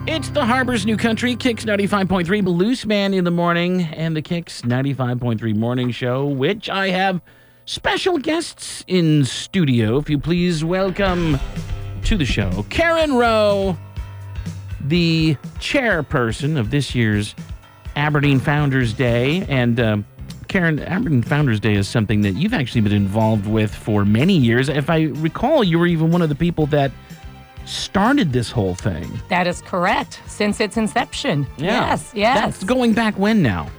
It's the Harbor's New Country, Kicks 95.3, Loose Man in the morning, and the Kicks 95.3 morning show, which I have special guests in studio. If you please welcome to the show, Karen Rowe, the chairperson of this year's Aberdeen Founders Day. And Karen, Aberdeen Founders Day is something that you've actually been involved with for many years. If I recall, you were even one of the people that started this whole thing. That is correct. Since its inception. Yeah. Yes. That's going back when now?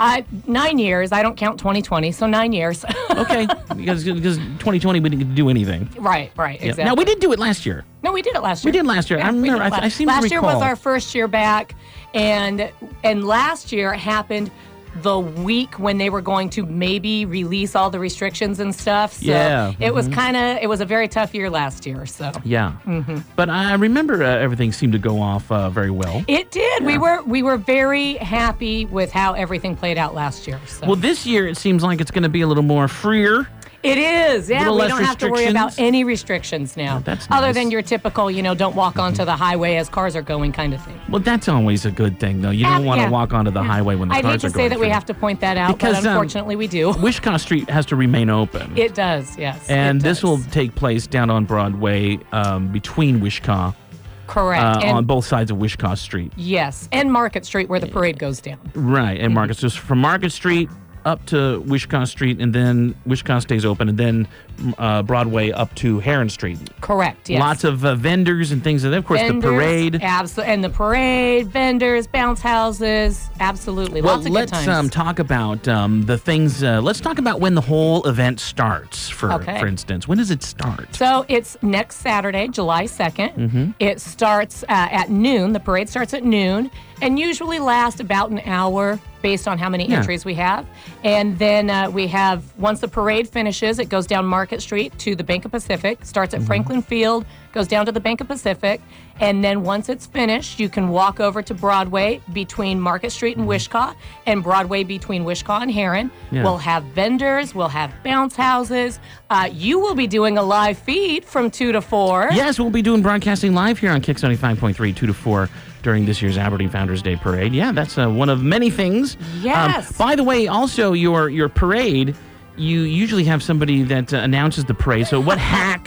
9 years. I don't count 2020, so 9 years. Okay, because 2020 we didn't get to do anything. Right, exactly. Now, we did do it last year. No, we did it last year. We did last year. Yeah, I remember. I seem to recall. Last year was our first year back, and last year happened the week when they were going to maybe release all the restrictions and stuff. So it was it was a very tough year last year. So yeah, but I remember everything seemed to go off very well. It did. Yeah. We were very happy with how everything played out last year. So. Well, this year it seems like it's going to be a little more freer. It is, yeah. We don't have to worry about any restrictions now. Oh, that's other nice. than your typical, don't walk onto the highway as cars are going kind of thing. Well, that's always a good thing, though. You don't want to walk onto the highway when the cars are going. I'd hate to say that we have to point that out, but unfortunately we do. Wishkah Street has to remain open. It does, yes. And this will take place down on Broadway between Wishkah. Correct. On both sides of Wishkah Street. Yes, and Market Street where the parade goes down. Right, and Market. So from Market Street up to Wishkah Street, and then Wishkah stays open, and then Broadway up to Heron Street. Correct, yes. Lots of vendors and things. And, of course, the parade. Absolutely. And the parade, vendors, bounce houses. Absolutely. Lots of good times. Let's talk about the things. Let's talk about when the whole event starts, for instance. When does it start? So it's next Saturday, July 2nd. It starts at noon. The parade starts at noon and usually lasts about an hour based on how many entries we have. And then we have, once the parade finishes, it goes down Market Street to the Bank of Pacific, starts at Franklin Field, goes down to the Bank of Pacific, and then once it's finished, you can walk over to Broadway between Market Street and Wishkah, and Broadway between Wishkah and Heron. Yeah. We'll have vendors, we'll have bounce houses. You will be doing a live feed from 2 to 4. Yes, we'll be doing broadcasting live here on Kicks 95.3, 2 to 4. During this year's Aberdeen Founders Day Parade. Yeah, that's one of many things. Yes. By the way, also your parade, you usually have somebody that announces the parade. So what hack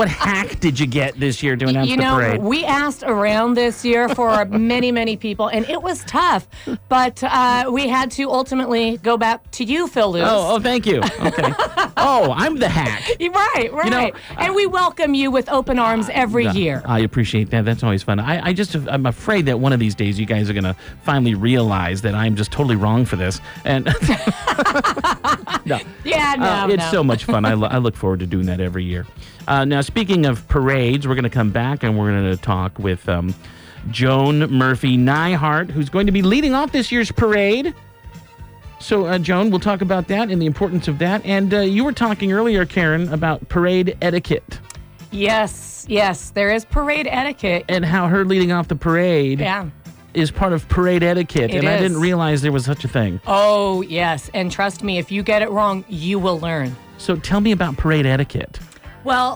did you get this year to announce the parade? We asked around this year for many people, and it was tough. But we had to ultimately go back to you, Phil Lewis. Oh, thank you. Okay. I'm the hack. Right. And we welcome you with open arms every year. I appreciate that. That's always fun. I'm afraid that one of these days you guys are going to finally realize that I'm just totally wrong for this. And no. Yeah, it's so much fun. I look forward to doing that every year. Now, speaking of parades, we're going to come back and we're going to talk with Joan Murphy Nyhart, who's going to be leading off this year's parade. So, Joan, we'll talk about that and the importance of that. And you were talking earlier, Karen, about parade etiquette. Yes, there is parade etiquette. And how her leading off the parade is part of parade etiquette. I didn't realize there was such a thing. Oh, yes. And trust me, if you get it wrong, you will learn. So tell me about parade etiquette. Well,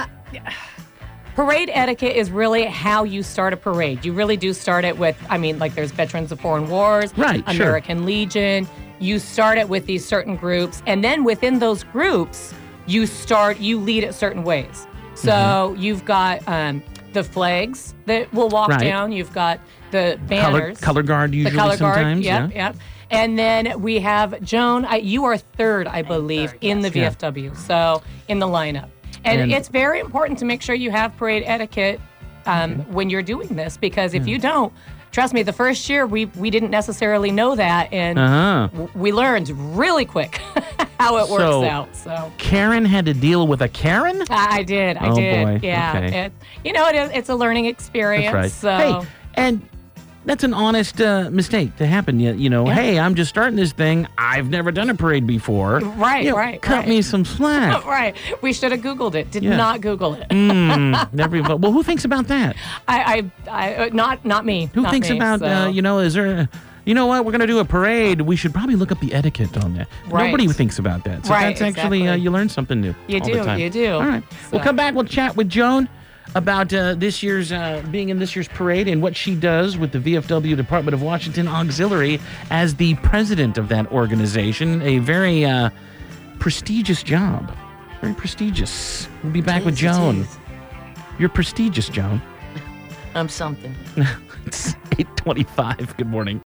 parade etiquette is really how you start a parade. You really do start it with, there's Veterans of Foreign Wars, American Legion. You start it with these certain groups. And then within those groups, you lead it certain ways. So you've got the flags that will walk down. You've got the banners. Color guard usually sometimes. Yep. And then we have Joan. You are third, I believe, in the VFW. So in the lineup. And it's very important to make sure you have parade etiquette when you're doing this, because if you don't, trust me, the first year we didn't necessarily know that, and we learned really quick how it works out. So Karen had to deal with a Karen? I did. Boy. Yeah. Okay. It's a learning experience. That's right. So. Hey, and that's an honest mistake to happen. Hey, I'm just starting this thing. I've never done a parade before. Right. Cut me some slack. Right. We should have Googled it. Did not Google it. Never. Well, who thinks about that? Not me. Who thinks about, is there... You know what? We're going to do a parade. We should probably look up the etiquette on that. Right. Nobody thinks about that. So that's actually, you learn something new. You all the time. You do. All right. So. We'll come back. We'll chat with Joan. about this year's being in this year's parade and what she does with the VFW Department of Washington Auxiliary as the president of that organization. A very prestigious job. Very prestigious. We'll be back with Joan. You're prestigious, Joan. I'm something. It's 8:25. Good morning.